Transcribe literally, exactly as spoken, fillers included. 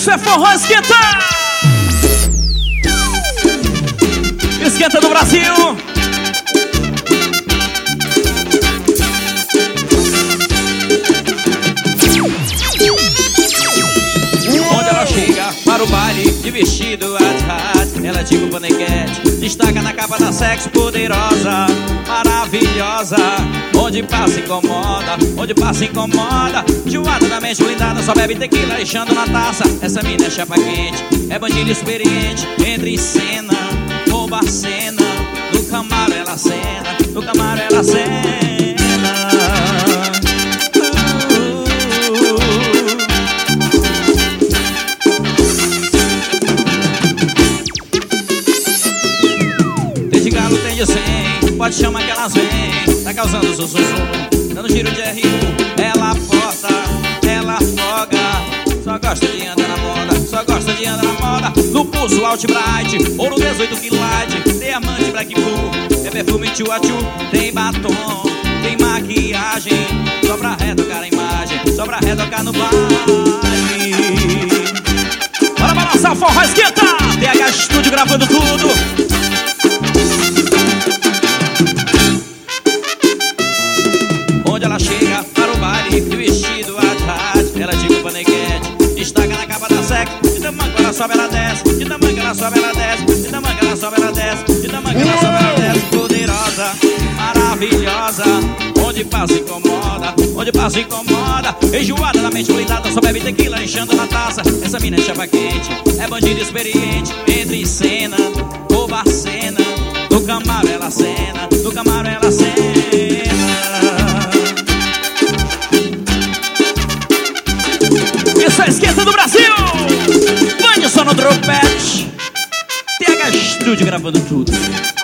Isso é forró esquenta! Esquenta do Brasil! Onde ela chega para o baile de vestido hot, ela é tipo paniquete, destaca na capa da sexo poderosa, maravilhosa. Onde passa incomoda, onde passa incomoda. Joada na mente blindada, só bebe tequila enchendo na taça. Essa mina é chapa quente, é bandida experiente. Entra em cena, rouba a cena. No camaro ela cena, no camaro ela cena. Pode chamar que elas vêm, tá causando zum zum zum, dando giro de R um. Ela porta, ela afoga, só gosta de andar na moda, só gosta de andar na moda. No pulso Alt Bright, ouro dezoito quilates, diamante Black Blue, é perfume tchu-a-tchu. Tem batom, tem maquiagem, só pra retocar a imagem, só pra retocar no baile. Bora balançar o forró esquenta, T H Studio gravando tudo. Onde ela chega para o baile de vestido hot, ela tipo paniquete, destaca na capa da sexo. De tamanho ela sobe, ela desce, de tamanho ela sobe, ela desce, de tamanho ela sobe, ela desce, de tamanho ela sobe, ela desce. Poderosa, maravilhosa, onde passa incomoda, onde passa incomoda. Enjoada na mente blindada, só bebe tequila enchendo na taça. Essa mina é chapa quente, é bandida experiente. Entra em cena, rouba a cena. No camaro ela cena, no camaro ela cena. Isso é esquenta do Brasil! Mande só no Dropet. T H Studio gravando tudo.